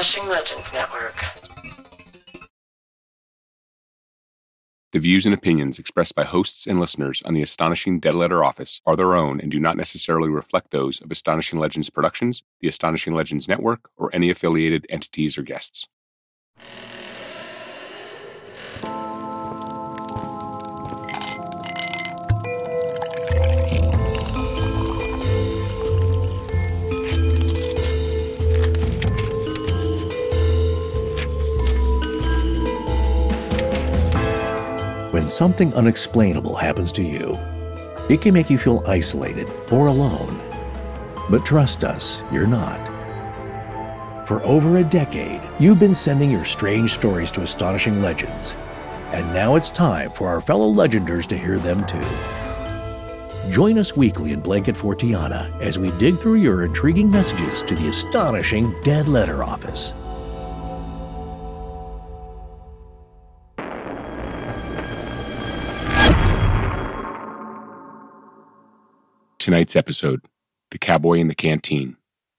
Astonishing Legends Network. The views and opinions expressed by hosts and listeners on the Astonishing Dead Letter Office are their own and do not necessarily reflect those of Astonishing Legends Productions, the Astonishing Legends Network, or any affiliated entities or guests. When something unexplainable happens to you, it can make you feel isolated or alone. But trust us, you're not. For over a decade, you've been sending your strange stories to Astonishing Legends, and now it's time for our fellow Legenders to hear them too. Join us weekly in Blanket Fort Tiana as we dig through your intriguing messages to the Astonishing Dead Letter Office. Tonight's episode, The Cowboy in the Canteen.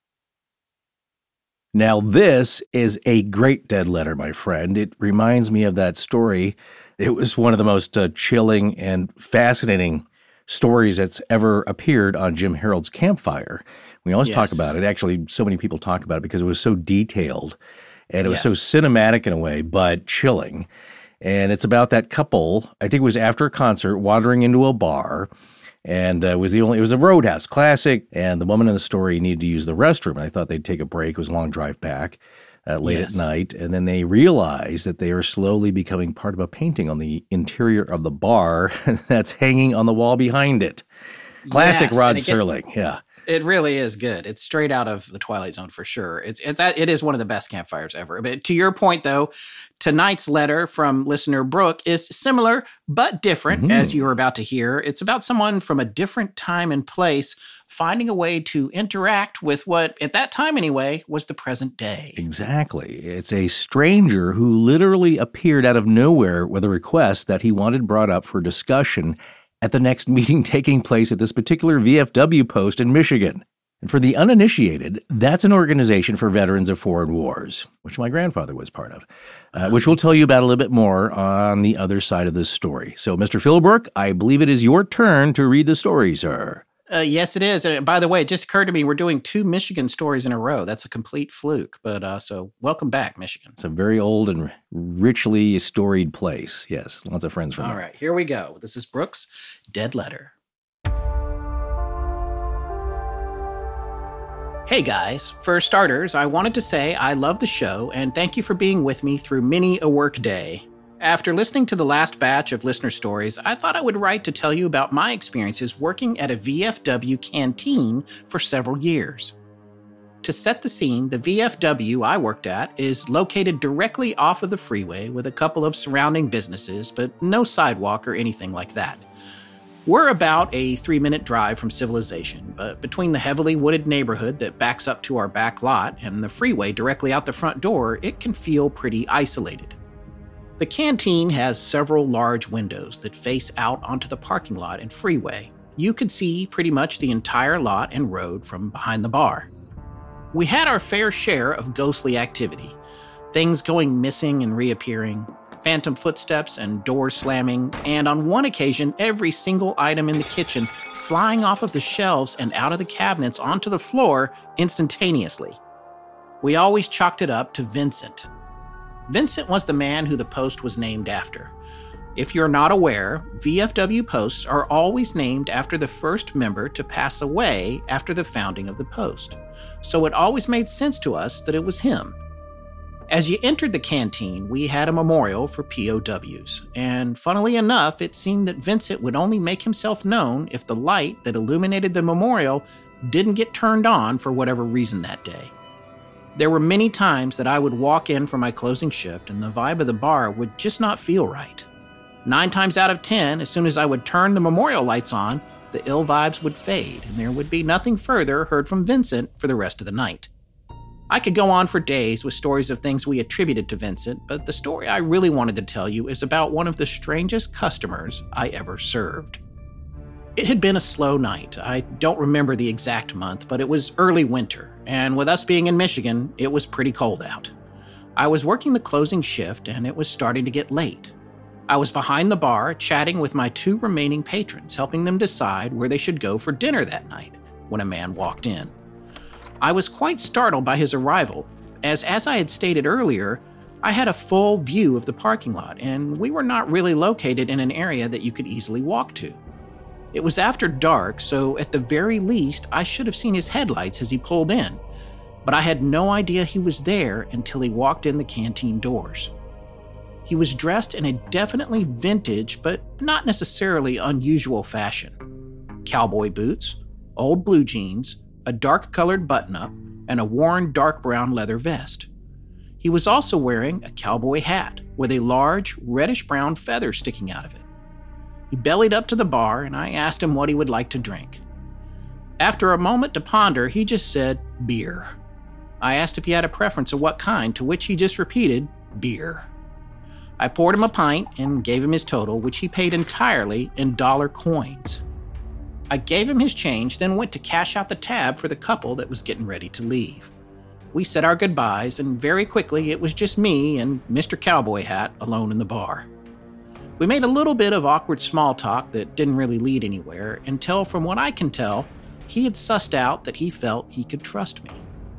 Now, this is a great dead letter, my friend. It reminds me of that story. It was one of the most chilling and fascinating stories that's ever appeared on Jim Harold's Campfire. We always talk about it. Actually, so many people talk about it because it was so detailed and it was so cinematic in a way, but chilling. And it's about that couple, I think it was after a concert, wandering into a bar. And it was a Roadhouse classic, and the woman in the story needed to use the restroom. And I thought they'd take a break. It was a long drive back late at night. And then they realized that they are slowly becoming part of a painting on the interior of the bar that's hanging on the wall behind it. Classic Rod Serling, yeah. It really is good. It's straight out of The Twilight Zone for sure. It is one of the best campfires ever. But to your point, though, tonight's letter from listener Brooke is similar but different, as you were about to hear. It's about someone from a different time and place finding a way to interact with what, at that time anyway, was the present day. Exactly. It's a stranger who literally appeared out of nowhere with a request that he wanted brought up for discussion at the next meeting taking place at this particular VFW post in Michigan. And for the uninitiated, that's an organization for veterans of foreign wars, which my grandfather was part of, which we'll tell you about a little bit more on the other side of this story. So, Mr. Philbrook, I believe it is your turn to read the story, sir. Yes, it is. By the way, it just occurred to me we're doing 2 Michigan stories in a row. That's a complete fluke. But so welcome back, Michigan. It's a very old and richly storied place. Yes, lots of friends from there. All right, here we go. This is Brooke's Dead Letter. Hey guys, for starters, I wanted to say I love the show and thank you for being with me through many a work day. After listening to the last batch of listener stories, I thought I would write to tell you about my experiences working at a VFW canteen for several years. To set the scene, the VFW I worked at is located directly off of the freeway with a couple of surrounding businesses, but no sidewalk or anything like that. We're about a 3-minute drive from civilization, but between the heavily wooded neighborhood that backs up to our back lot and the freeway directly out the front door, it can feel pretty isolated. The canteen has several large windows that face out onto the parking lot and freeway. You could see pretty much the entire lot and road from behind the bar. We had our fair share of ghostly activity. Things going missing and reappearing, phantom footsteps and doors slamming, and on one occasion, every single item in the kitchen flying off of the shelves and out of the cabinets onto the floor instantaneously. We always chalked it up to Vincent. Vincent was the man who the post was named after. If you're not aware, VFW posts are always named after the first member to pass away after the founding of the post. So it always made sense to us that it was him. As you entered the canteen, we had a memorial for POWs, and funnily enough, it seemed that Vincent would only make himself known if the light that illuminated the memorial didn't get turned on for whatever reason that day. There were many times that I would walk in for my closing shift and the vibe of the bar would just not feel right. 9 times out of 10, as soon as I would turn the memorial lights on, the ill vibes would fade and there would be nothing further heard from Vincent for the rest of the night. I could go on for days with stories of things we attributed to Vincent, but the story I really wanted to tell you is about one of the strangest customers I ever served. It had been a slow night. I don't remember the exact month, but it was early winter. and with us being in Michigan, it was pretty cold out. I was working the closing shift, and it was starting to get late. I was behind the bar, chatting with my 2 remaining patrons, helping them decide where they should go for dinner that night, when a man walked in. I was quite startled by his arrival, as I had stated earlier, I had a full view of the parking lot, and we were not really located in an area that you could easily walk to. It was after dark, so at the very least, I should have seen his headlights as he pulled in, but I had no idea he was there until he walked in the canteen doors. He was dressed in a definitely vintage, but not necessarily unusual fashion. Cowboy boots, old blue jeans, a dark-colored button-up, and a worn dark brown leather vest. He was also wearing a cowboy hat with a large reddish-brown feather sticking out of it. He bellied up to the bar, and I asked him what he would like to drink. After a moment to ponder, he just said, beer. I asked if he had a preference of what kind, to which he just repeated, beer. I poured him a pint and gave him his total, which he paid entirely in dollar coins. I gave him his change, then went to cash out the tab for the couple that was getting ready to leave. We said our goodbyes, and very quickly it was just me and Mr. Cowboy Hat alone in the bar. We made a little bit of awkward small talk that didn't really lead anywhere, until, from what I can tell, he had sussed out that he felt he could trust me.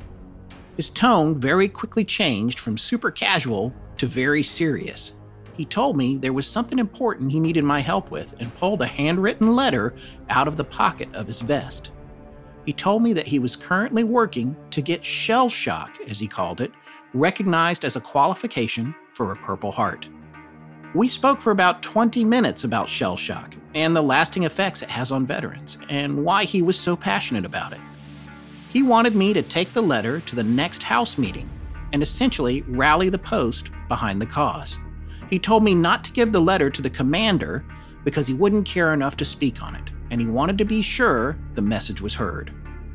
His tone very quickly changed from super casual to very serious. He told me there was something important he needed my help with and pulled a handwritten letter out of the pocket of his vest. He told me that he was currently working to get shell shock, as he called it, recognized as a qualification for a Purple Heart. We spoke for about 20 minutes about shell shock and the lasting effects it has on veterans, and why he was so passionate about it. He wanted me to take the letter to the next House meeting and essentially rally the post behind the cause. He told me not to give the letter to the commander because he wouldn't care enough to speak on it, and he wanted to be sure the message was heard.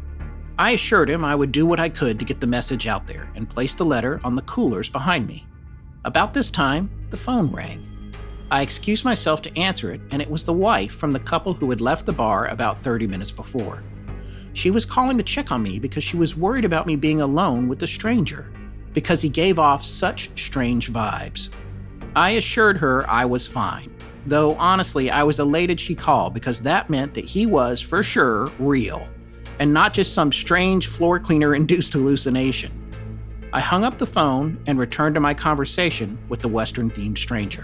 I assured him I would do what I could to get the message out there and placed the letter on the coolers behind me. About this time, the phone rang. I excused myself to answer it, and it was the wife from the couple who had left the bar about 30 minutes before. She was calling to check on me because she was worried about me being alone with the stranger, because he gave off such strange vibes. I assured her I was fine, though honestly I was elated she called because that meant that he was, for sure, real, and not just some strange floor cleaner-induced hallucination. I hung up the phone and returned to my conversation with the Western-themed stranger.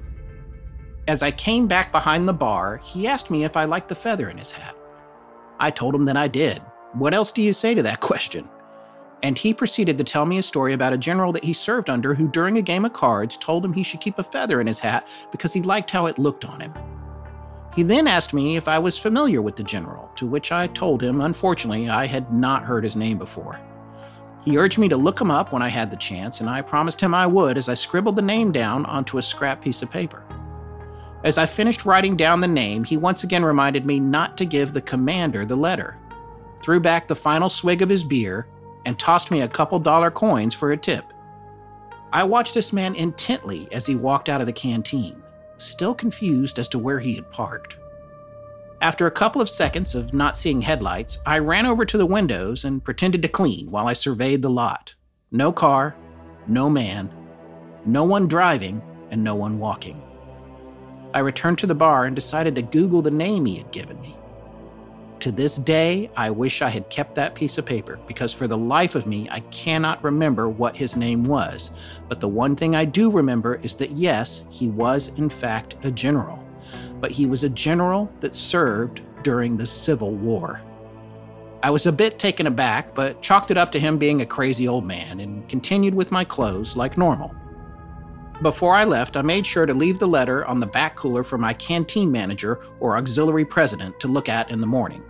As I came back behind the bar, he asked me if I liked the feather in his hat. I told him that I did. What else do you say to that question? And he proceeded to tell me a story about a general that he served under who, during a game of cards, told him he should keep a feather in his hat because he liked how it looked on him. He then asked me if I was familiar with the general, to which I told him, unfortunately, I had not heard his name before. He urged me to look him up when I had the chance, and I promised him I would as I scribbled the name down onto a scrap piece of paper. As I finished writing down the name, he once again reminded me not to give the commander the letter, threw back the final swig of his beer, and tossed me a couple dollar coins for a tip. I watched this man intently as he walked out of the canteen, still confused as to where he had parked. After a couple of seconds of not seeing headlights, I ran over to the windows and pretended to clean while I surveyed the lot. No car, no man, no one driving, and no one walking. I returned to the bar and decided to Google the name he had given me. To this day, I wish I had kept that piece of paper because for the life of me, I cannot remember what his name was. But the one thing I do remember is that yes, he was in fact a general. But he was a general that served during the Civil War. I was a bit taken aback, but chalked it up to him being a crazy old man and continued with my clothes like normal. Before I left, I made sure to leave the letter on the back cooler for my canteen manager or auxiliary president to look at in the morning.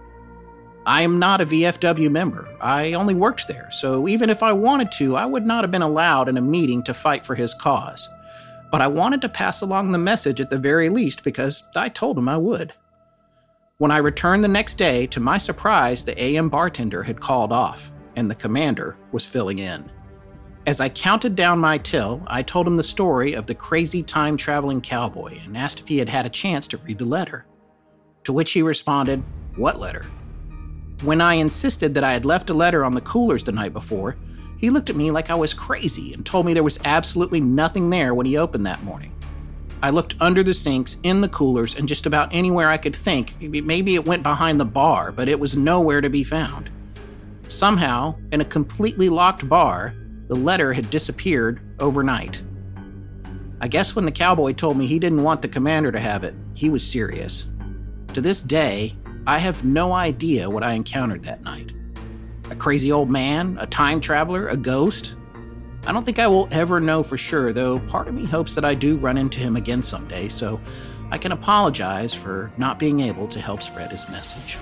I am not a VFW member. I only worked there, so even if I wanted to, I would not have been allowed in a meeting to fight for his cause. But I wanted to pass along the message at the very least because I told him I would. When I returned the next day, to my surprise, the AM bartender had called off, and the commander was filling in. As I counted down my till, I told him the story of the crazy time-traveling cowboy and asked if he had had a chance to read the letter. To which he responded, "What letter?" When I insisted that I had left a letter on the coolers the night before, he looked at me like I was crazy and told me there was absolutely nothing there when he opened that morning. I looked under the sinks, in the coolers, and just about anywhere I could think. Maybe it went behind the bar, but it was nowhere to be found. Somehow, in a completely locked bar, the letter had disappeared overnight. I guess when the cowboy told me he didn't want the commander to have it, he was serious. To this day, I have no idea what I encountered that night. A crazy old man? A time traveler? A ghost? I don't think I will ever know for sure, though part of me hopes that I do run into him again someday, so I can apologize for not being able to help spread his message.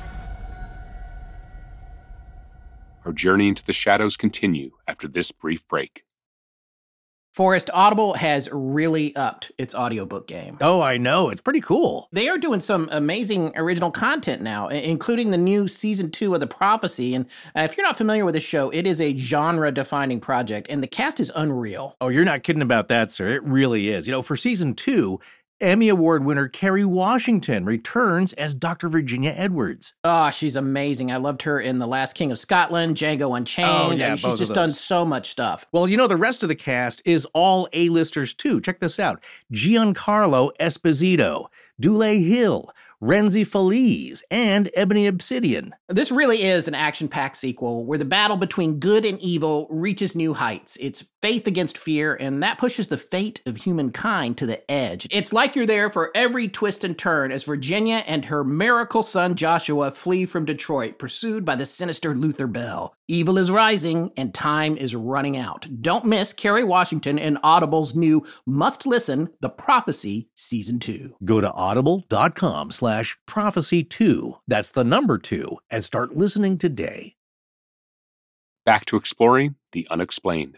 Our journey into the shadows continue after this brief break. Forrest, Audible has really upped its audiobook game. Oh, I know. It's pretty cool. They are doing some amazing original content now, including the new season 2 of The Prophecy. And if you're not familiar with the show, it is a genre-defining project, and the cast is unreal. Oh, you're not kidding about that, sir. It really is. For season 2, Emmy Award winner Kerry Washington returns as Dr. Virginia Edwards. Oh, she's amazing. I loved her in The Last King of Scotland, Django Unchained. Oh, yeah, she's just done so much stuff. Well, the rest of the cast is all A-listers, too. Check this out. Giancarlo Esposito, Dule Hill, Renzi Feliz, and Ebony Obsidian. This really is an action-packed sequel where the battle between good and evil reaches new heights. It's faith against fear, and that pushes the fate of humankind to the edge. It's like you're there for every twist and turn as Virginia and her miracle son Joshua flee from Detroit, pursued by the sinister Luther Bell. Evil is rising, and time is running out. Don't miss Kerry Washington and Audible's new must-listen, The Prophecy Season 2. Go to audible.com/prophecy2. That's the number 2, and start listening today. Back to exploring the unexplained.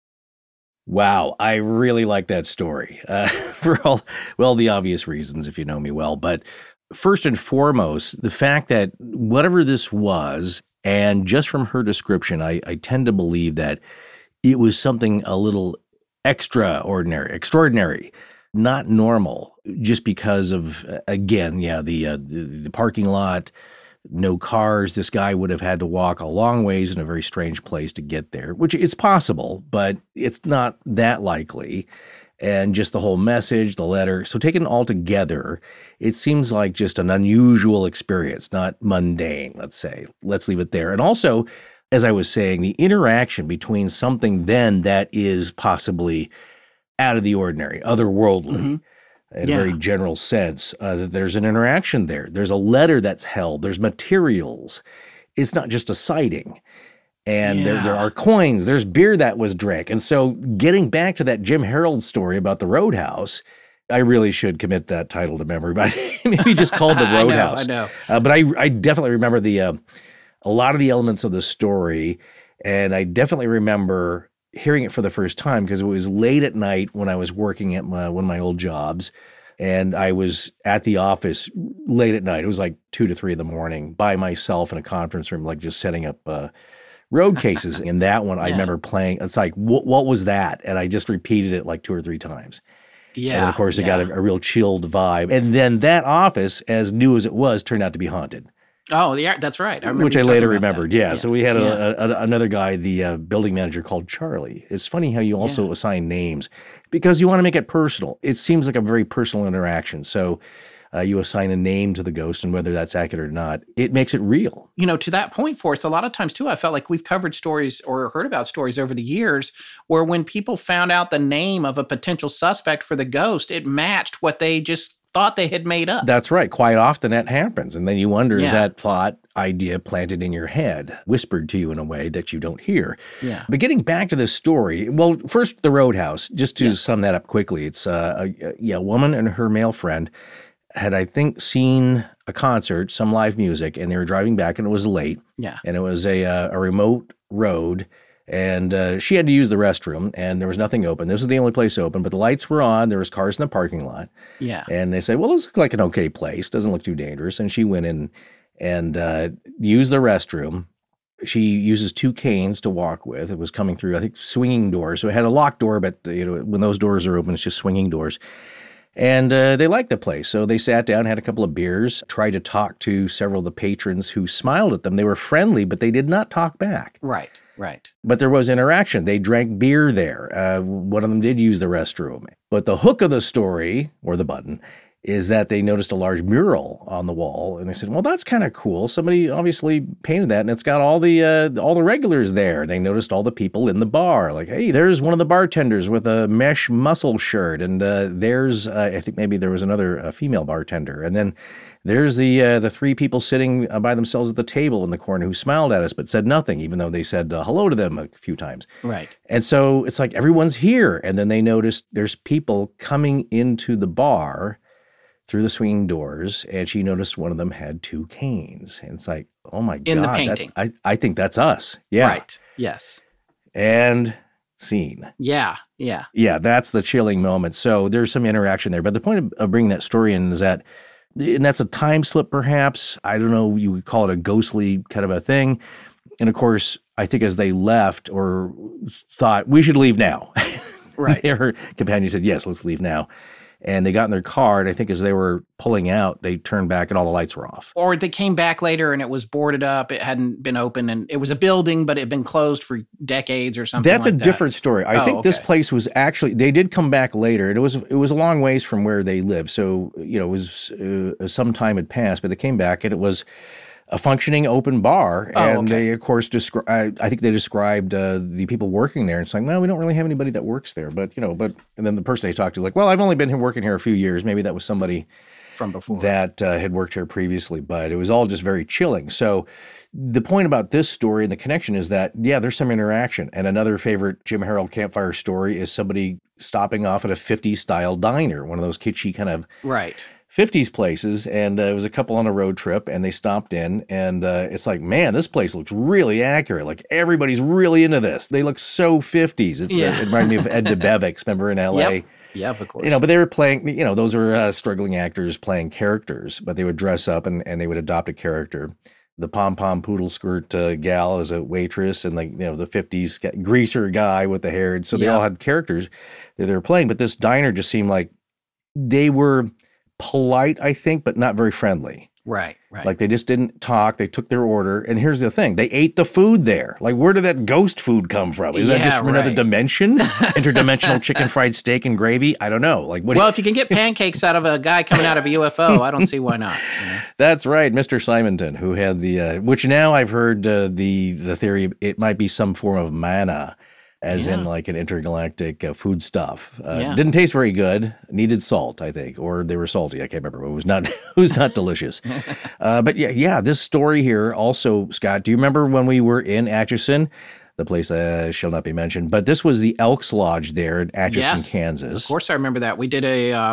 Wow, I really like that story for all the obvious reasons, if you know me well. But first and foremost, the fact that whatever this was, and just from her description, I tend to believe that it was something a little extraordinary, not normal, just because of, again, the parking lot, no cars. This guy would have had to walk a long ways in a very strange place to get there, which is possible, but it's not that likely. And just the whole message, the letter. So taken all together, it seems like just an unusual experience, not mundane, let's say. Let's leave it there. And also, as I was saying, the interaction between something then that is possibly out of the ordinary, otherworldly, in a very general sense, that there's an interaction there. There's a letter that's held. There's materials. It's not just a sighting. And there are coins. There's beer that was drank. And so getting back to that Jim Harold story about the Roadhouse, I really should commit that title to memory, but maybe just called the Roadhouse. I know. But I definitely remember a lot of the elements of the story. And I definitely remember hearing it for the first time because it was late at night when I was working at one of my old jobs. And I was at the office late at night. It was like 2 to 3 in the morning by myself in a conference room, like just setting up road cases. In that one, I remember playing. It's like, what was that? And I just repeated it like 2 or 3 times. Yeah. And of course, it got a real chilled vibe. And then that office, as new as it was, turned out to be haunted. Oh, yeah, that's right. Which I later remembered. Yeah. So we had another guy, the building manager, called Charlie. It's funny how you also assign names because you want to make it personal. It seems like a very personal interaction. So you assign a name to the ghost, and whether that's accurate or not, it makes it real. To that point, Forrest, a lot of times, too, I felt like we've covered stories or heard about stories over the years where when people found out the name of a potential suspect for the ghost, it matched what they just thought they had made up. That's right. Quite often that happens. And then you wonder, is that thought idea planted in your head, whispered to you in a way that you don't hear? Yeah. But getting back to this story, well, first, the Roadhouse, just to sum that up quickly, it's a woman and her male friend had, I think, seen a concert, some live music, and they were driving back, and it was late. Yeah. And it was a remote road, and she had to use the restroom, and there was nothing open. This was the only place open, but the lights were on. There was cars in the parking lot. Yeah. And they said, well, this looks like an okay place. Doesn't look too dangerous. And she went in and used the restroom. She uses 2 canes to walk with. It was coming through, I think, swinging doors. So it had a locked door, but when those doors are open, it's just swinging doors. And they liked the place. So they sat down, had a couple of beers, tried to talk to several of the patrons who smiled at them. They were friendly, but they did not talk back. Right. But there was interaction. They drank beer there. One of them did use the restroom. But the hook of the story, or the button, is that they noticed a large mural on the wall, and they said, well, that's kind of cool. Somebody obviously painted that, and it's got all the regulars there. They noticed all the people in the bar, like, hey, there's one of the bartenders with a mesh muscle shirt, and there's, I think maybe there was another female bartender, and then there's the three people sitting by themselves at the table in the corner who smiled at us but said nothing, even though they said hello to them a few times. Right. And so it's like everyone's here, and then they noticed there's people coming into the bar through the swinging doors, and she noticed one of them had two canes. And it's like, oh my God. In the painting. I think that's us. Yeah. Right. Yes. And scene. Yeah. Yeah, that's the chilling moment. So there's some interaction there. But the point of bringing that story in is that, and that's a time slip perhaps. I don't know, you would call it a ghostly kind of a thing. And of course, I think as they left or thought, we should leave now. Right. Her companion said, yes, let's leave now. And they got in their car, and I think as they were pulling out, they turned back and all the lights were off. Or they came back later and it was boarded up. It hadn't been open, and it was a building, but it had been closed for decades or something. That's like a different story. I think this place was actually, they did come back later, and it was a long ways from where they lived. So, it was some time had passed, but they came back, and it was a functioning open bar. And they, of course, I think they described the people working there and saying, well, we don't really have anybody that works there. But, and then the person they talked to, like, well, I've only been working here a few years. Maybe that was somebody from before that had worked here previously. But it was all just very chilling. So the point about this story and the connection is that, yeah, there's some interaction. And another favorite Jim Harold campfire story is somebody stopping off at a 50s style diner, one of those kitschy kind of 50s places, and it was a couple on a road trip, and they stopped in, and it's like, man, this place looks really accurate. Like, everybody's really into this. They look so 50s. It reminded me of Ed DeBevick's, remember, in L.A.? Yep, of course. But they were playing, those are struggling actors playing characters, but they would dress up, and they would adopt a character. The pom-pom poodle skirt gal as a waitress, and the 50s greaser guy with the hair. And so they all had characters that they were playing, but this diner just seemed like they were polite, I think, but not very friendly. Right. Like, they just didn't talk. They took their order. And here's the thing. They ate the food there. Like, where did that ghost food come from? Is that just from another dimension? Interdimensional chicken fried steak and gravy? I don't know. Like, if you can get pancakes out of a guy coming out of a UFO, I don't see why not. That's right. Mr. Simonton, who had the, which now I've heard the theory, it might be some form of manna, as in like an intergalactic food stuff. Didn't taste very good. Needed salt, I think, or they were salty. I can't remember. It was not delicious. But this story here also, Scott, do you remember when we were in Atchison? The place shall not be mentioned, but this was the Elks Lodge there in Atchison, Kansas. Of course, I remember that. We did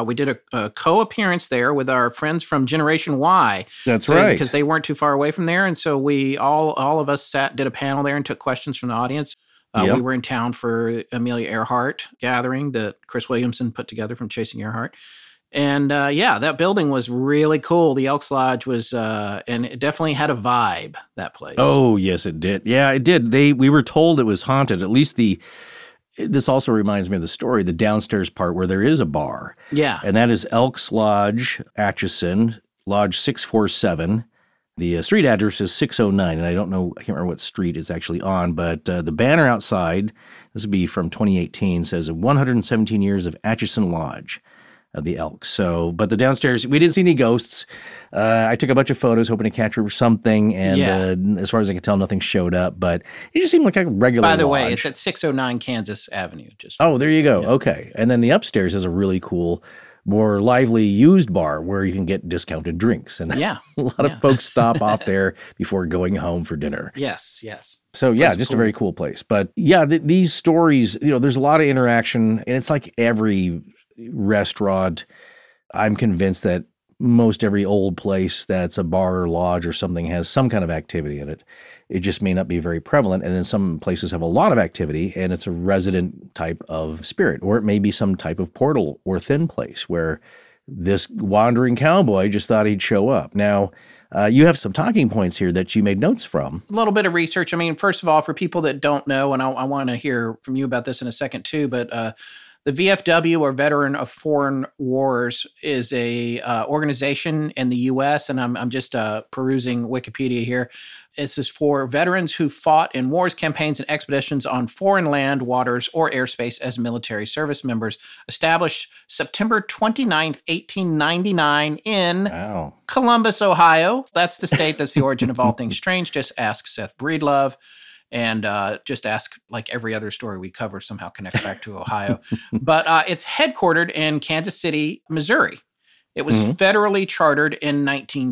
a co-appearance there with our friends from Generation Y. That's right, because they weren't too far away from there, and so we all of us did a panel there and took questions from the audience. We were in town for Amelia Earhart gathering that Chris Williamson put together from Chasing Earhart. And that building was really cool. The Elks Lodge was, and it definitely had a vibe, that place. Oh, yes, it did. Yeah, it did. We were told it was haunted. At least this also reminds me of the story, the downstairs part where there is a bar. Yeah. And that is Elks Lodge, Atchison, Lodge 647. The street address is 609, and I don't know, I can't remember what street it's actually on, but the banner outside, this would be from 2018, says 117 years of Atchison Lodge of the Elks. So, but the downstairs, we didn't see any ghosts. I took a bunch of photos hoping to capture something, and as far as I can tell, nothing showed up, but it just seemed like a regular By the lodge. way, it's at 609 Kansas Avenue. There you go. Yeah. Okay. And then the upstairs is a really cool, more lively used bar where you can get discounted drinks. And a lot of folks stop off there before going home for dinner. Yes. So just cool. A very cool place. But these stories, there's a lot of interaction, and it's like every restaurant. I'm convinced that most every old place that's a bar or lodge or something has some kind of activity in it. It just may not be very prevalent. And then some places have a lot of activity, and it's a resident type of spirit, or it may be some type of portal or thin place where this wandering cowboy just thought he'd show up. Now, you have some talking points here that you made notes from. A little bit of research. I mean, first of all, for people that don't know, and I want to hear from you about this in a second too, but The VFW, or Veteran of Foreign Wars, is a organization in the U.S., and I'm just perusing Wikipedia here. This is for veterans who fought in wars, campaigns, and expeditions on foreign land, waters, or airspace as military service members. Established September 29th, 1899 in Columbus, Ohio. That's the state that's the origin of all things strange. Just ask Seth Breedlove. And just ask, like every other story we cover somehow connects back to Ohio. But it's headquartered in Kansas City, Missouri. It was federally chartered in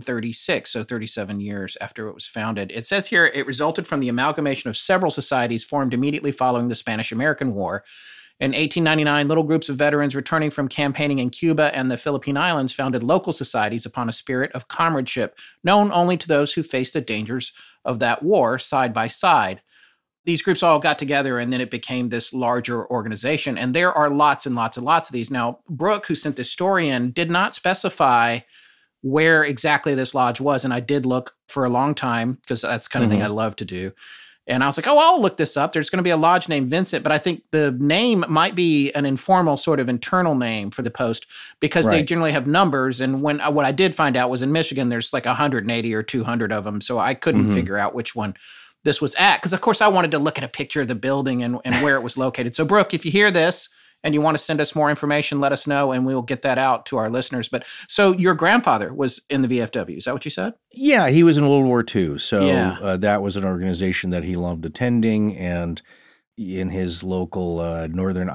1936, so 37 years after it was founded. It says here it resulted from the amalgamation of several societies formed immediately following the Spanish-American War. In 1899, little groups of veterans returning from campaigning in Cuba and the Philippine Islands founded local societies upon a spirit of comradeship, known only to those who faced the dangers of that war side by side. These groups all got together, and then it became this larger organization. And there are lots and lots and lots of these. Now, Brooke, who sent this story in, did not specify where exactly this lodge was. And I did look for a long time, because that's the kind of thing I love to do. And I was like, I'll look this up. There's going to be a lodge named Vincent, but I think the name might be an informal sort of internal name for the post, because they generally have numbers. And what I did find out was in Michigan, there's like 180 or 200 of them. So I couldn't figure out which one this was at, because of course I wanted to look at a picture of the building and where it was located. So Brooke, if you hear this and you want to send us more information, let us know and we will get that out to our listeners. But so your grandfather was in the VFW, is that what you said? Yeah, he was in World War II. So that was an organization that he loved attending, and in his local Northern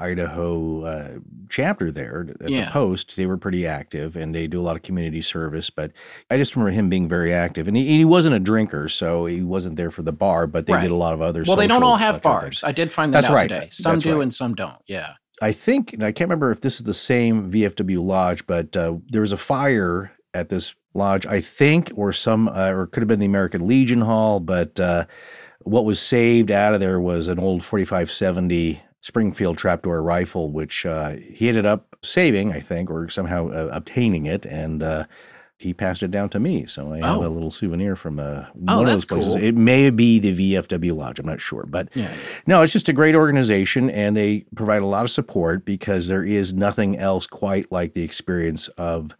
Idaho chapter there at the Post, they were pretty active, and they do a lot of community service. But I just remember him being very active. And he wasn't a drinker, so he wasn't there for the bar, but they did a lot of other Well, they don't all have bars. I did find that out today. Some do and some don't, I think, and I can't remember if this is the same VFW lodge, but there was a fire at this lodge, I think, or it could have been the American Legion Hall, but what was saved out of there was an old 45-70 Springfield trapdoor rifle, which he ended up saving, I think, or somehow obtaining it, and he passed it down to me. So I have a little souvenir from one of those places. Cool. It may be the VFW Lodge, I'm not sure. But no, it's just a great organization, and they provide a lot of support, because there is nothing else quite like the experience of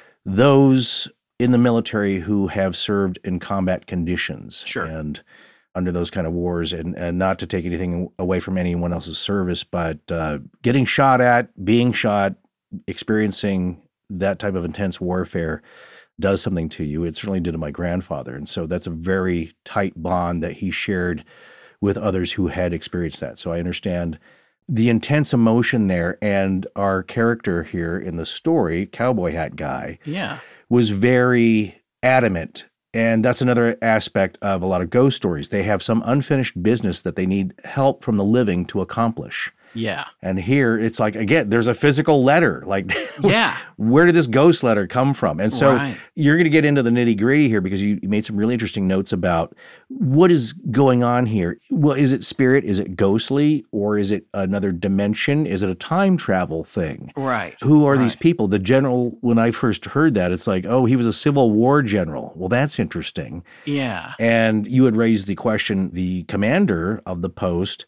those in the military who have served in combat conditions. Sure. And under those kind of wars, and not to take anything away from anyone else's service, but getting shot at, being shot, experiencing that type of intense warfare does something to you. It certainly did to my grandfather. And so that's a very tight bond that he shared with others who had experienced that. So I understand the intense emotion there. And our character here in the story, Cowboy Hat Guy, was very adamant. And that's another aspect of a lot of ghost stories. They have some unfinished business that they need help from the living to accomplish. Yeah. And here it's like, again, there's a physical letter. Like, where did this ghost letter come from? And so you're going to get into the nitty gritty here, because you made some really interesting notes about what is going on here. Well, is it spirit? Is it ghostly? Or is it another dimension? Is it a time travel thing? Right. Who are these people? The general, when I first heard that, it's like, oh, he was a Civil War general. Well, that's interesting. Yeah. And you had raised the question, the commander of the Post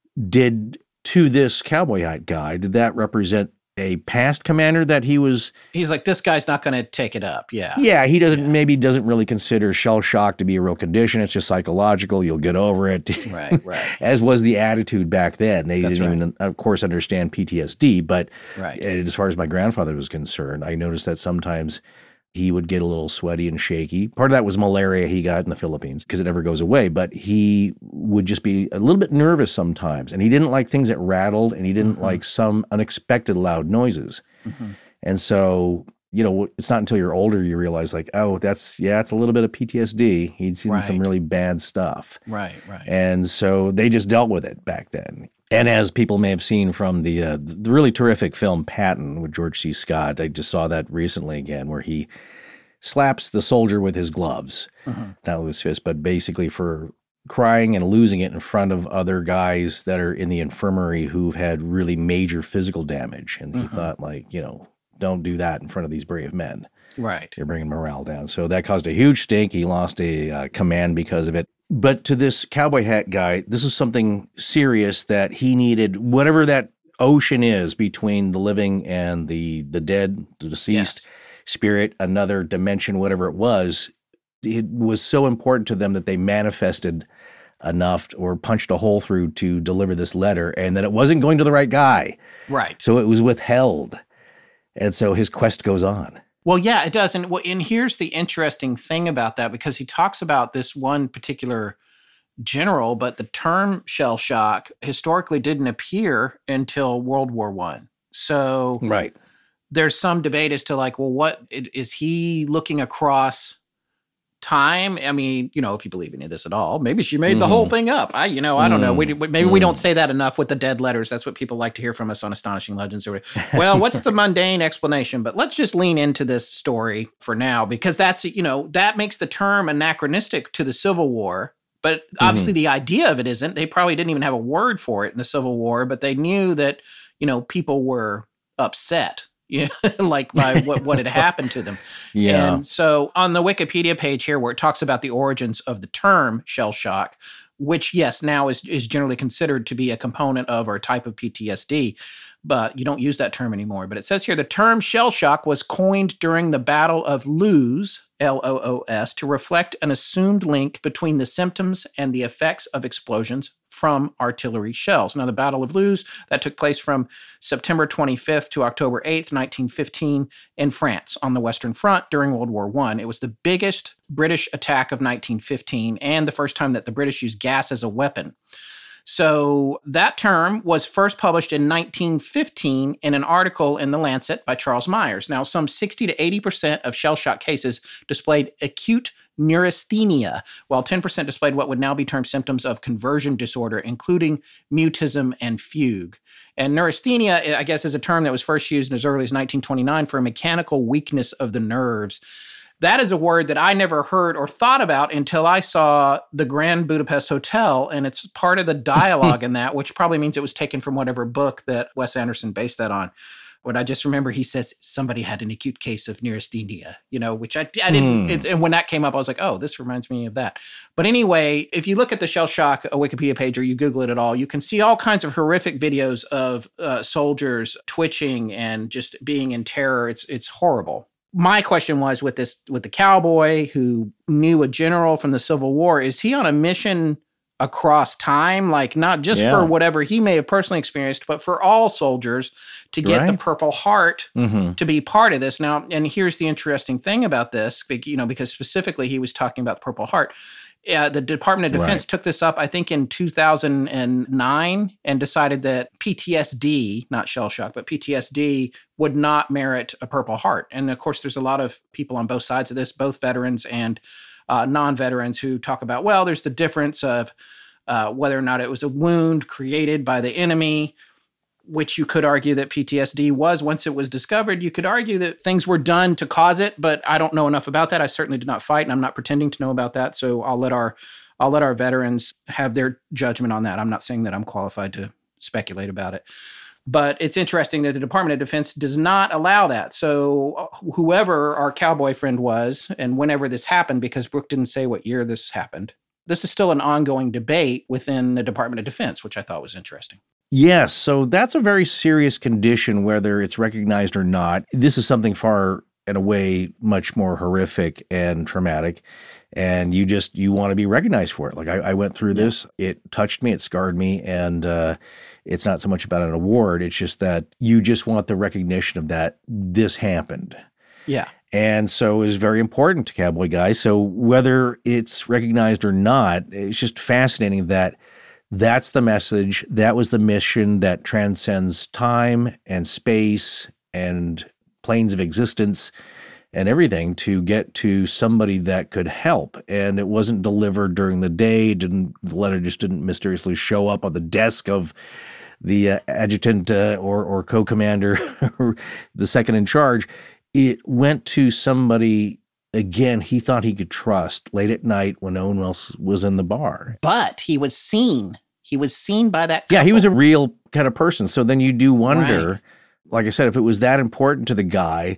did to this Cowboy Hat Guy, did that represent a past commander that he's like, this guy's not going to take it up. He doesn't really consider shell shock to be a real condition. It's just psychological. You'll get over it. Right. As was the attitude back then. They didn't even, of course, understand PTSD, but as far as my grandfather was concerned, I noticed that sometimes he would get a little sweaty and shaky. Part of that was malaria he got in the Philippines, because it never goes away. But he would just be a little bit nervous sometimes. And he didn't like things that rattled, and he didn't like some unexpected loud noises. And so, it's not until you're older you realize, like, oh, it's a little bit of PTSD. He'd seen some really bad stuff. Right. And so they just dealt with it back then. And as people may have seen from the really terrific film Patton with George C. Scott, I just saw that recently again, where he slaps the soldier with his gloves, not with his fist, but basically for crying and losing it in front of other guys that are in the infirmary who've had really major physical damage. And he thought, like, don't do that in front of these brave men. Right. You're bringing morale down. So that caused a huge stink. He lost a command because of it. But to this Cowboy Hat Guy, this is something serious that he needed, whatever that ocean is between the living and the dead, the deceased spirit, another dimension, whatever it was so important to them that they manifested enough or punched a hole through to deliver this letter, and that it wasn't going to the right guy. Right. So it was withheld. And so his quest goes on. Well, yeah, it does. And here's the interesting thing about that, because he talks about this one particular general, but the term shell shock historically didn't appear until World War I. So right. There's some debate as to like, well, what is he looking across time? I mean, if you believe any of this at all, maybe she made the whole thing up. I don't know. Maybe we don't say that enough with the dead letters. That's what people like to hear from us on Astonishing Legends. Well, what's the mundane explanation? But let's just lean into this story for now, because that's, that makes the term anachronistic to the Civil War. But obviously the idea of it isn't. They probably didn't even have a word for it in the Civil War, but they knew that, people were upset. Like by what had happened to them. Yeah. And so on the Wikipedia page here, where it talks about the origins of the term shell shock, which, yes, now is generally considered to be a component of or a type of PTSD, but you don't use that term anymore. But it says here, the term shell shock was coined during the Battle of Loos, Loos, to reflect an assumed link between the symptoms and the effects of explosions from artillery shells. Now, the Battle of Loos, that took place from September 25th to October 8th, 1915, in France on the Western Front during World War I. It was the biggest British attack of 1915 and the first time that the British used gas as a weapon. So that term was first published in 1915 in an article in The Lancet by Charles Myers. Now, some 60 to 80% of shell shock cases displayed acute neurasthenia, while 10% displayed what would now be termed symptoms of conversion disorder, including mutism and fugue. And neurasthenia, I guess, is a term that was first used as early as 1929 for a mechanical weakness of the nerves. That is a word that I never heard or thought about until I saw the Grand Budapest Hotel, and it's part of the dialogue in that, which probably means it was taken from whatever book that Wes Anderson based that on. But I just remember he says somebody had an acute case of neurasthenia, which I didn't. And when that came up, I was like, oh, this reminds me of that. But anyway, if you look at the shell shock Wikipedia page or you Google it at all, you can see all kinds of horrific videos of soldiers twitching and just being in terror. It's horrible. My question was with the cowboy who knew a general from the Civil War, is he on a mission across time, like not just for whatever he may have personally experienced, but for all soldiers to get the Purple Heart to be part of this. Now, and here's the interesting thing about this, because specifically he was talking about the Purple Heart. The Department of Defense took this up, I think, in 2009 and decided that PTSD, not shell shock, but PTSD would not merit a Purple Heart. And of course, there's a lot of people on both sides of this, both veterans and non-veterans, who talk about, well, there's the difference of whether or not it was a wound created by the enemy, which you could argue that PTSD was once it was discovered. You could argue that things were done to cause it, but I don't know enough about that. I certainly did not fight, and I'm not pretending to know about that. So I'll let our veterans have their judgment on that. I'm not saying that I'm qualified to speculate about it. But it's interesting that the Department of Defense does not allow that. So whoever our cowboy friend was, and whenever this happened, because Brooke didn't say what year this happened, this is still an ongoing debate within the Department of Defense, which I thought was interesting. Yes, so that's a very serious condition, whether it's recognized or not. This is something far and away much more horrific and traumatic, and you want to be recognized for it. Like I went through this, it touched me, it scarred me, and it's not so much about an award, it's just that you just want the recognition of that this happened. Yeah. And so it was very important to Cowboy Guy. So whether it's recognized or not, it's just fascinating that that's the message. That was the mission that transcends time and space and planes of existence and everything to get to somebody that could help. And it wasn't delivered during the day. The letter just didn't mysteriously show up on the desk of the adjutant or co-commander, the second in charge. It went to somebody, again, he thought he could trust late at night when no one else was in the bar. But he was seen. He was seen by that couple. Yeah, he was a real kind of person. So then you do wonder, like I said, if it was that important to the guy,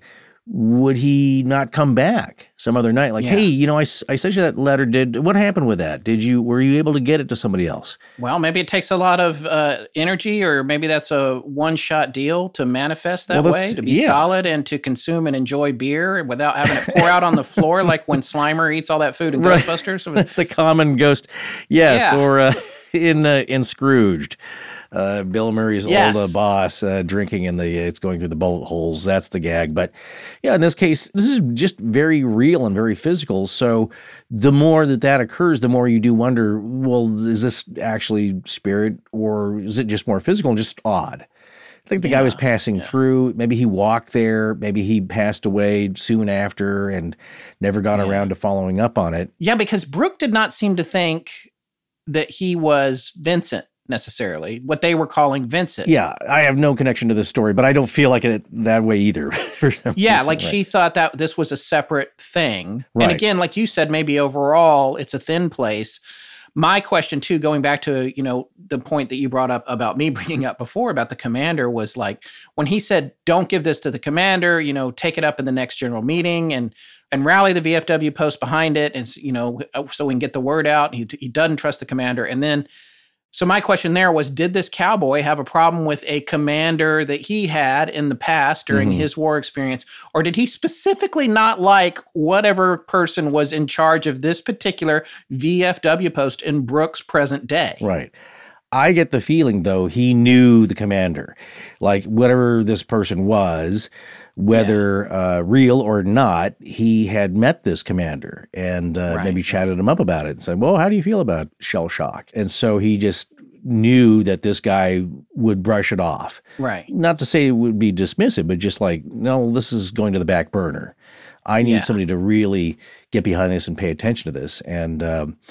would he not come back some other night? Like, hey, I sent you that letter. What happened with that? Were you able to get it to somebody else? Well, maybe it takes a lot of energy, or maybe that's a one-shot deal to manifest that way, to be solid and to consume and enjoy beer without having it pour out on the floor like when Slimer eats all that food in Ghostbusters. That's the common ghost. Yes, or in Scrooged. Bill Murray's old boss drinking it's going through the bullet holes. That's the gag. But yeah, in this case, this is just very real and very physical. So the more that occurs, the more you do wonder, well, is this actually spirit or is it just more physical and just odd? I think the guy was passing through. Maybe he walked there. Maybe he passed away soon after and never got around to following up on it. Yeah, because Brooke did not seem to think that he was Vincent. Necessarily what they were calling Vincent. Yeah, I have no connection to this story, but I don't feel like it that way either. She thought that this was a separate thing. Right. And again, like you said, maybe overall it's a thin place. My question too, going back to, the point that you brought up about me bringing up before about the commander was like, when he said, don't give this to the commander, take it up in the next general meeting and rally the VFW post behind it. And, so we can get the word out. He doesn't trust the commander. And then, so my question there was, did this cowboy have a problem with a commander that he had in the past during his war experience? Or did he specifically not like whatever person was in charge of this particular VFW post in Brooke's present day? Right. I get the feeling, though, he knew the commander. Like, whatever this person was, whether real or not, he had met this commander and maybe chatted him up about it and said, well, how do you feel about shell shock? And so he just knew that this guy would brush it off. Right. Not to say it would be dismissive, but just like, no, this is going to the back burner. I need somebody to really get behind this and pay attention to this. And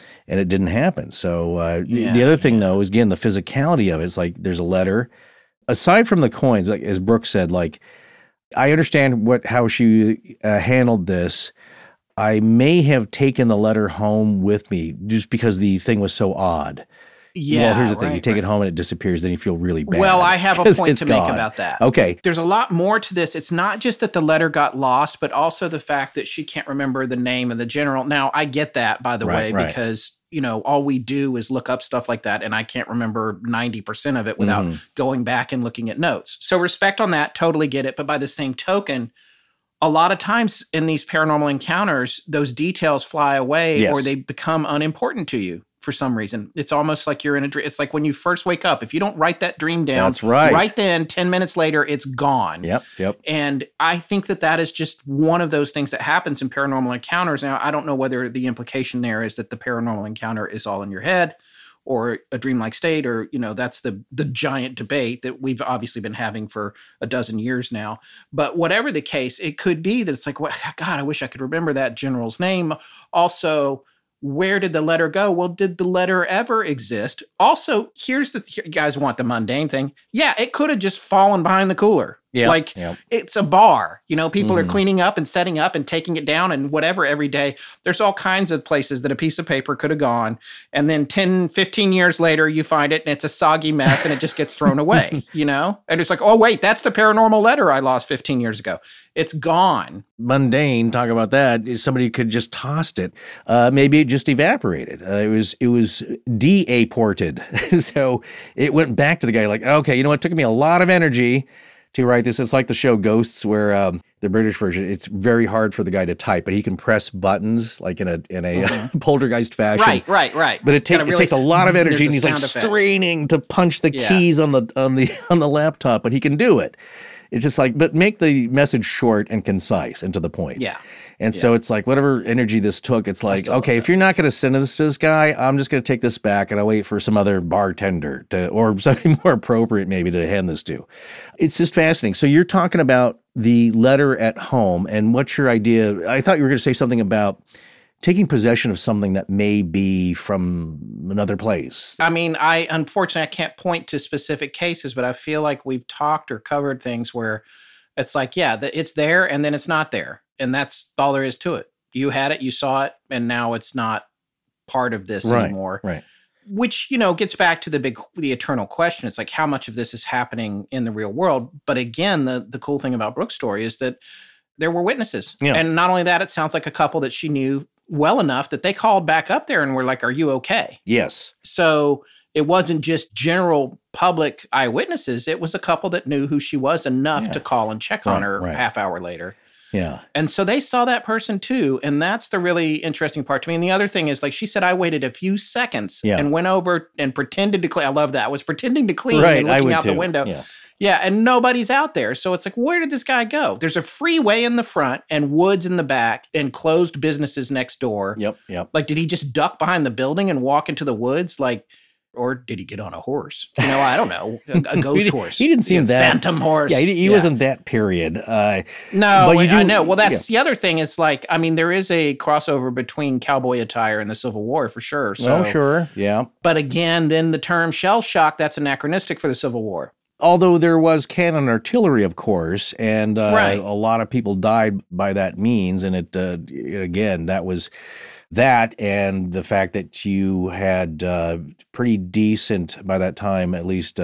it didn't happen. So the other thing, though, is, again, the physicality of it. It's like there's a letter. Aside from the coins, like as Brooke said, like, I understand how she handled this. I may have taken the letter home with me just because the thing was so odd. Yeah. Well, here's the thing. You take it home and it disappears, then you feel really bad. Well, I have a point to make about that. Okay. There's a lot more to this. It's not just that the letter got lost, but also the fact that she can't remember the name of the general. Now, I get that, by the way, because, all we do is look up stuff like that, and I can't remember 90% of it without going back and looking at notes. So respect on that, totally get it. But by the same token, a lot of times in these paranormal encounters, those details fly away or they become unimportant to you. For some reason, it's almost like you're in a dream. It's like when you first wake up, if you don't write that dream down, that's right. Right then, 10 minutes later, it's gone. Yep. And I think that is just one of those things that happens in paranormal encounters. Now, I don't know whether the implication there is that the paranormal encounter is all in your head or a dreamlike state, or, that's the giant debate that we've obviously been having for a dozen years now. But whatever the case, it could be that it's like, well, God, I wish I could remember that general's name. Also, where did the letter go? Well, did the letter ever exist? Also, you guys want the mundane thing. Yeah, it could have just fallen behind the cooler. It's a bar. People are cleaning up and setting up and taking it down and whatever every day. There's all kinds of places that a piece of paper could have gone. And then 10, 15 years later, you find it and it's a soggy mess and it just gets thrown away, And it's like, oh, wait, that's the paranormal letter I lost 15 years ago. It's gone. Mundane, talk about that. Somebody could just tossed it. Maybe it just evaporated. It was de-aported. So it went back to the guy like, okay, it took me a lot of energy to write this. It's like the show Ghosts, where the British version, it's very hard for the guy to type, but he can press buttons like in a poltergeist fashion. Right. But it takes a lot of energy, and he's like straining to punch the keys on the laptop, but he can do it. It's just like, but make the message short and concise and to the point. Yeah. And so it's like, whatever energy this took, it's like, okay, if you're not going to send this to this guy, I'm just going to take this back and I'll wait for some other bartender or something more appropriate maybe to hand this to. It's just fascinating. So you're talking about the letter at home, and what's your idea? I thought you were going to say something about taking possession of something that may be from another place. I mean, unfortunately, I can't point to specific cases, but I feel like we've talked or covered things where it's like, it's there and then it's not there. And that's all there is to it. You had it, you saw it, and now it's not part of this anymore. Right. Which, gets back to the eternal question. It's like, how much of this is happening in the real world? But again, the cool thing about Brooke's story is that There were witnesses. Yeah. And not only that, it sounds like a couple that she knew well enough that they called back up there and were like, are you okay? Yes. So it wasn't just general public eyewitnesses. It was a couple that knew who she was enough to call and check on her a half hour later. Yeah. And so they saw that person too. And that's the really interesting part to me. And the other thing is, like she said, I waited a few seconds and went over and pretended to clean. I love that. I was pretending to clean and looking out the window. Yeah. And nobody's out there. So it's like, where did this guy go? There's a freeway in the front and woods in the back and closed businesses next door. Yep. Like, did he just duck behind the building and walk into the woods? Like, or did he get on a horse? I don't know. A ghost horse. He didn't seem that. Phantom horse. Yeah, he wasn't that period. No, but I know. Well, that's the other thing is like, I mean, there is a crossover between cowboy attire and the Civil War for sure. So, sure. Yeah. But again, then the term shell shock, that's anachronistic for the Civil War. Although there was cannon artillery, of course, and a lot of people died by that means. And it again, that was that, and the fact that you had pretty decent, by that time at least,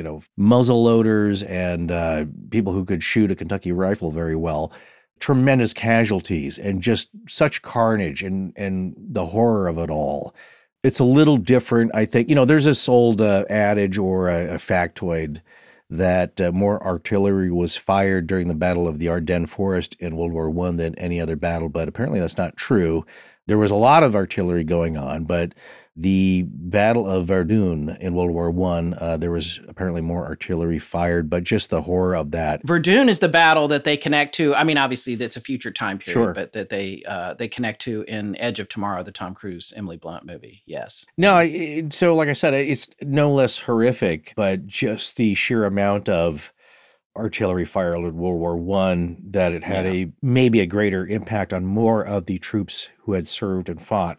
muzzle loaders and people who could shoot a Kentucky rifle very well. Tremendous casualties and just such carnage and the horror of it all. It's a little different, I think. There's this old adage or a factoid that more artillery was fired during the Battle of the Ardennes Forest in World War I than any other battle, but apparently that's not true. There was a lot of artillery going on, but the Battle of Verdun in World War I, there was apparently more artillery fired, but just the horror of that. Verdun is the battle that they connect to. I mean, obviously, that's a future time period, but that they connect to in Edge of Tomorrow, the Tom Cruise, Emily Blunt movie. Yes. No, so like I said, it's no less horrific, but just the sheer amount of artillery fire in World War I, that it had maybe a greater impact on more of the troops who had served and fought.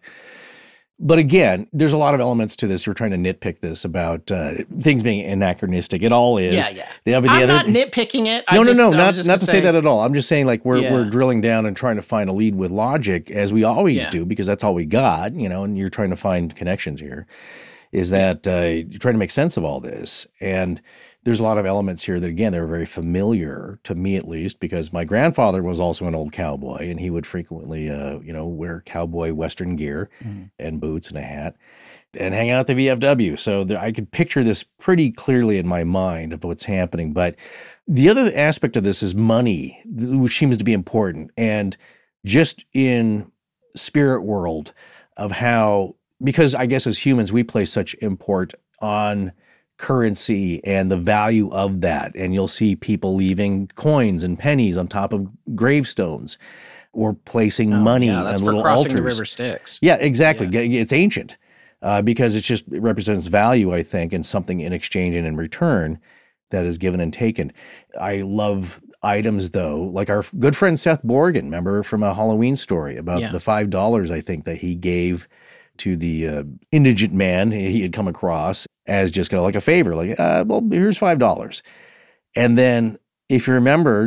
But again, there's a lot of elements to this. We're trying to nitpick this about things being anachronistic. It all is. Yeah. I'm not nitpicking it. No, not to say that at all. I'm just saying, like, we're drilling down and trying to find a lead with logic, as we always do, because that's all we got, and you're trying to find connections here, is that you're trying to make sense of all this. And there's a lot of elements here that, again, they're very familiar to me, at least, because my grandfather was also an old cowboy, and he would frequently, wear cowboy Western gear and boots and a hat and hang out at the VFW. So I could picture this pretty clearly in my mind of what's happening. But the other aspect of this is money, which seems to be important. And just in spirit world of how, because I guess as humans, we place such import on currency and the value of that. And you'll see people leaving coins and pennies on top of gravestones or placing money on little altars. Crossing the river Styx. Yeah, exactly. Yeah. It's ancient because it represents value, I think, and something in exchange and in return that is given and taken. I love items, though, like our good friend Seth Borgen, remember from a Halloween story about the $5, I think, that he gave to the indigent man he had come across as just kind of like a favor, like, well, here's $5. And then, if you remember,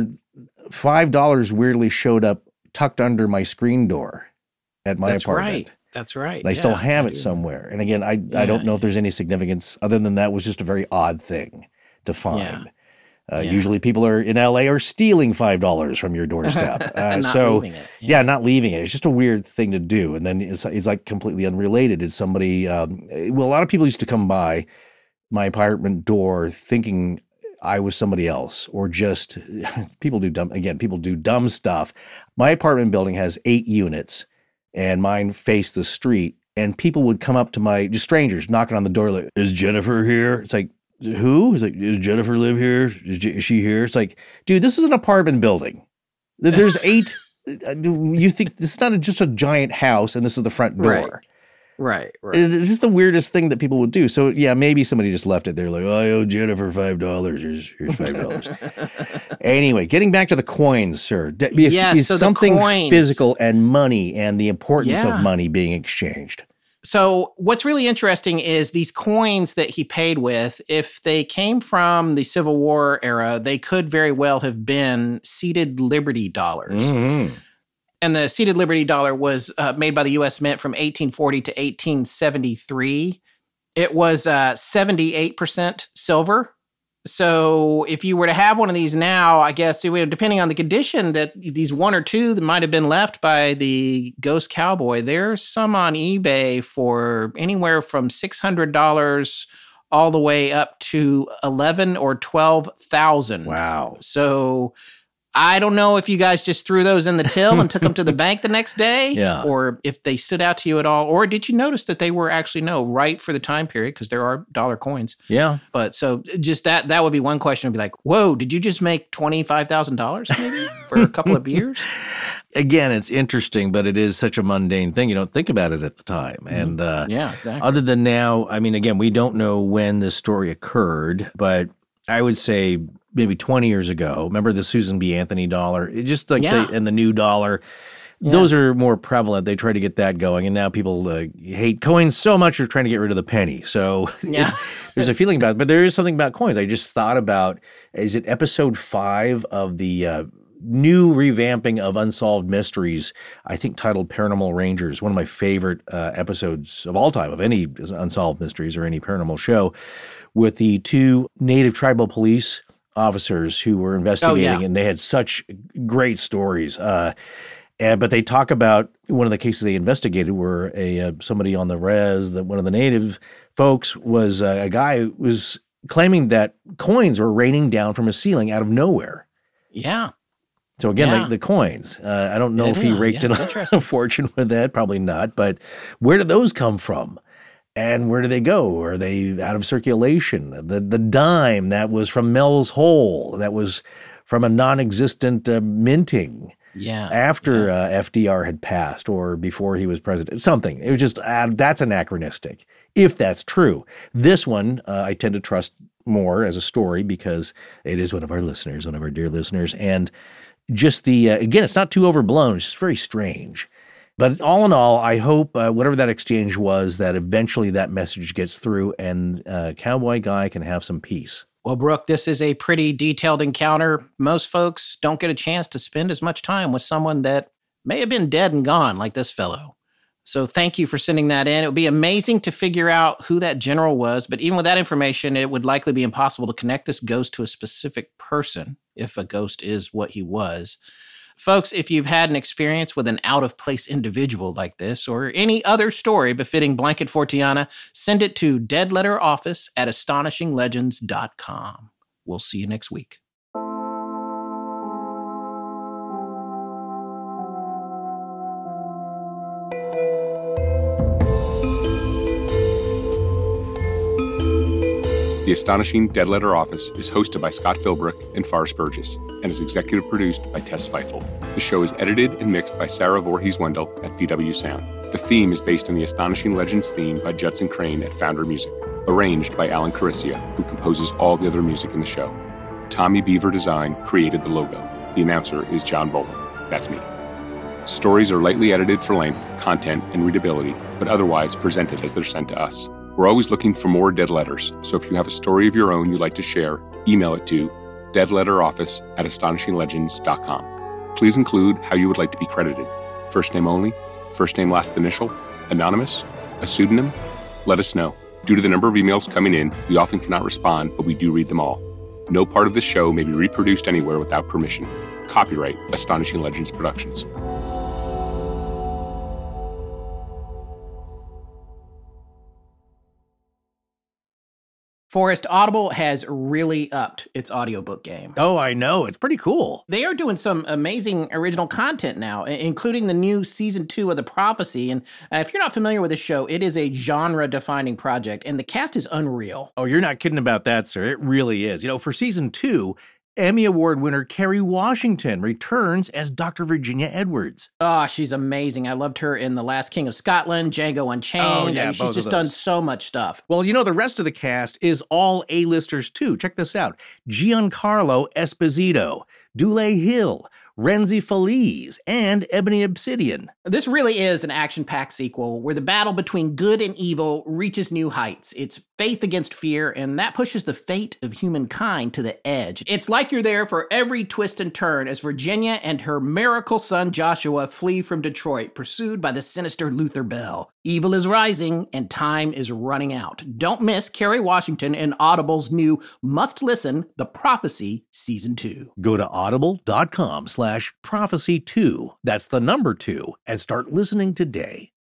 $5 weirdly showed up tucked under my screen door at my apartment. That's right. And I still have it somewhere. And again, I don't know if there's any significance other than that was just a very odd thing to find. Usually people in LA are stealing $5 from your doorstep. Not leaving it. Not leaving it. It's just a weird thing to do. And then it's like completely unrelated. It's somebody, a lot of people used to come by my apartment door thinking I was somebody else, or just people do dumb stuff. My apartment building has 8 units and mine faced the street, and people would come up to just strangers knocking on the door like, is Jennifer here? It's like, who? It's like, does Jennifer live here? Is she here? It's like, dude, this is an apartment building. There's 8. You think this is not just a giant house and this is the front door. Right. It's just the weirdest thing that people would do. So, yeah, maybe somebody just left it there like, oh, I owe Jennifer $5. Here's $5. Anyway, getting back to the coins, sir. Is something physical and money and the importance of money being exchanged. So what's really interesting is these coins that he paid with, if they came from the Civil War era, they could very well have been seated Liberty dollars. Mm-hmm. And the seated Liberty dollar was made by the U.S. Mint from 1840 to 1873. It was 78% silver So if you were to have one of these now, I guess it would, depending on the condition, that these one or two that might have been left by the Ghost Cowboy, there's some on eBay for anywhere from $600 all the way up to $11,000 or $12,000. Wow. So I don't know if you guys just threw those in the till and took them to the bank the next day, or if they stood out to you at all, or did you notice that they were actually right for the time period, because there are dollar coins. Yeah. But so just that would be one question. Would be like, whoa, did you just make $25,000 maybe for a couple of beers? Again, it's interesting, but it is such a mundane thing. You don't think about it at the time. And yeah, exactly. Other than now, I mean, again, we don't know when this story occurred, but I would say maybe 20 years ago. Remember the Susan B. Anthony dollar? It just like and the new dollar. Yeah. Those are more prevalent. They try to get that going, and now people hate coins so much they're trying to get rid of the penny. So there's a feeling about it, but there is something about coins. I just thought about, is it episode 5 of the new revamping of Unsolved Mysteries, I think titled Paranormal Rangers, one of my favorite episodes of all time of any Unsolved Mysteries or any paranormal show, with the 2 native tribal police officers who were investigating, and they had such great stories. But they talk about one of the cases they investigated where somebody on the res, that one of the native folks was a guy who was claiming that coins were raining down from a ceiling out of nowhere. Yeah. So again, like the coins, I don't know if he raked in a fortune with that, probably not. But where did those come from? And where do they go? Are they out of circulation? The dime that was from Mel's Hole, that was from a non-existent minting after FDR had passed or before he was president. Something. It was just, that's anachronistic, if that's true. This one, I tend to trust more as a story because it is one of our listeners, one of our dear listeners. And just again, it's not too overblown. It's just very strange. But all in all, I hope whatever that exchange was, that eventually that message gets through and Cowboy Guy can have some peace. Well, Brooke, this is a pretty detailed encounter. Most folks don't get a chance to spend as much time with someone that may have been dead and gone like this fellow. So thank you for sending that in. It would be amazing to figure out who that general was, but even with that information, it would likely be impossible to connect this ghost to a specific person, if a ghost is what he was. Folks, if you've had an experience with an out-of-place individual like this, or any other story befitting Blanket Fortiana, send it to deadletteroffice@astonishinglegends.com. We'll see you next week. The Astonishing Dead Letter Office is hosted by Scott Philbrook and Forrest Burgess and is executive produced by Tess Feifel. The show is edited and mixed by Sarah Voorhees-Wendell at VW Sound. The theme is based on the Astonishing Legends theme by Judson Crane at Founder Music, arranged by Alan Caricia, who composes all the other music in the show. Tommy Beaver Design created the logo. The announcer is John Bowling. That's me. Stories are lightly edited for length, content, and readability, but otherwise presented as they're sent to us. We're always looking for more dead letters, so if you have a story of your own you'd like to share, email it to deadletteroffice@astonishinglegends.com. Please include how you would like to be credited. First name only, first name last initial, anonymous, a pseudonym. Let us know. Due to the number of emails coming in, we often cannot respond, but we do read them all. No part of this show may be reproduced anywhere without permission. Copyright Astonishing Legends Productions. Forrest, Audible has really upped its audiobook game. Oh, I know. It's pretty cool. They are doing some amazing original content now, including the new season 2 of The Prophecy. And if you're not familiar with the show, it is a genre-defining project, and the cast is unreal. Oh, you're not kidding about that, sir. It really is. You know, for season 2, Emmy Award winner Kerry Washington returns as Dr. Virginia Edwards. Oh, she's amazing. I loved her in The Last King of Scotland, Django Unchained. Oh, yeah, she's just done so much stuff. Well, you know, the rest of the cast is all A-listers, too. Check this out. Giancarlo Esposito, Dule Hill, Renzi Feliz, and Ebony Obsidian. This really is an action-packed sequel where the battle between good and evil reaches new heights. It's faith against fear, and that pushes the fate of humankind to the edge. It's like you're there for every twist and turn as Virginia and her miracle son Joshua flee from Detroit, pursued by the sinister Luther Bell. Evil is rising, and time is running out. Don't miss Kerry Washington and Audible's new must-listen, The Prophecy Season 2. Go to audible.com/prophecy2. That's the number 2, and start listening today.